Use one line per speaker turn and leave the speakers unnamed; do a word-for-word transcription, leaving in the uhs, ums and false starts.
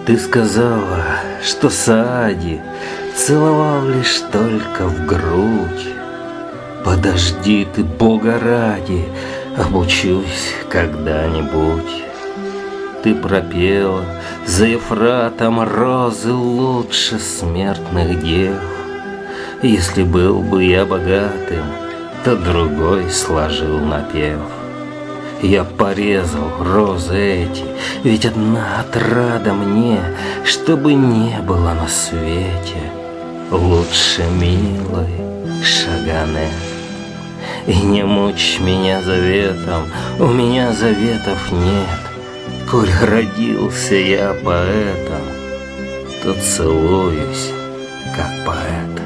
Ты сказала, что Саади целовал лишь только в грудь. Подожди ты, Бога ради, обучусь когда-нибудь. Ты пропела за Ефратом розы лучше смертных дев. Если был бы я богатым, то другой сложил напев. Я порезал розы эти, ведь одна отрада мне, чтобы не было на свете лучше милой Шагане. И не мучь меня заветом, у меня заветов нет. Коль родился я поэтом, то целуюсь, как поэт.